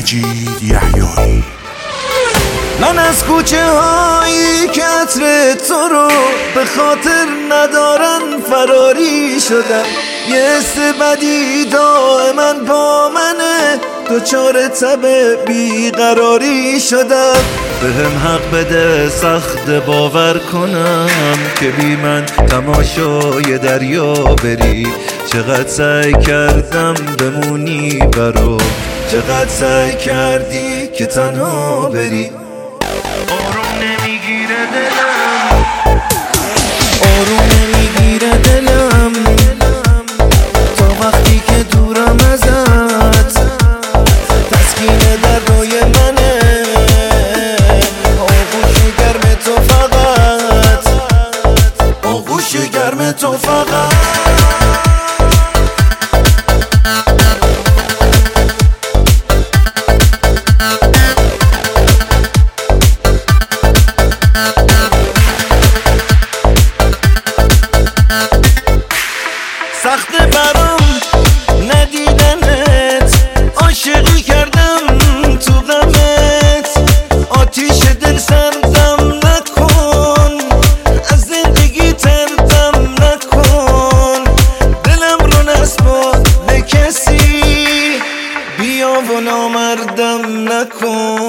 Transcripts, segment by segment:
مجید یحیایی. من از کوچه هایی که عطر تو رو به خاطر ندارن فراری شدم. یه حس بدی دائما با منه، دوچار تب بیقراری شدم. بهم حق بده سخت باور کنم که بی من تماشای دریا بری. چقدر سعی کردم بمونی برام، چقدر سعی کردی که تنها بری. آروم نمیگیره دلم، آروم نمیگیره دلم تا وقتی که دورم ازت. تسکین در روی منه، آغوش گرم تو فقط، آغوش گرم تو فقط. سخت برام ندیدنت، عاشقی کردم تو غمت. آتیش دل سردم نکن، از زندگی تردم نکن. دلم رو نسپار به کسی، بیا و نامردم نکن.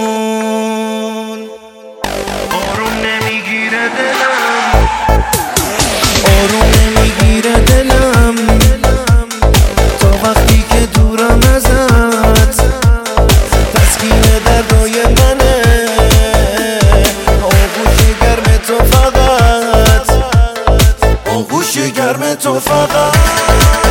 آروم نمیگیره دلم، آروم نمیگیره دلم تا وقتی که دورم ازت. تسکین در روی منه، آغوش گرم تو فقط، آغوش گرم تو فقط.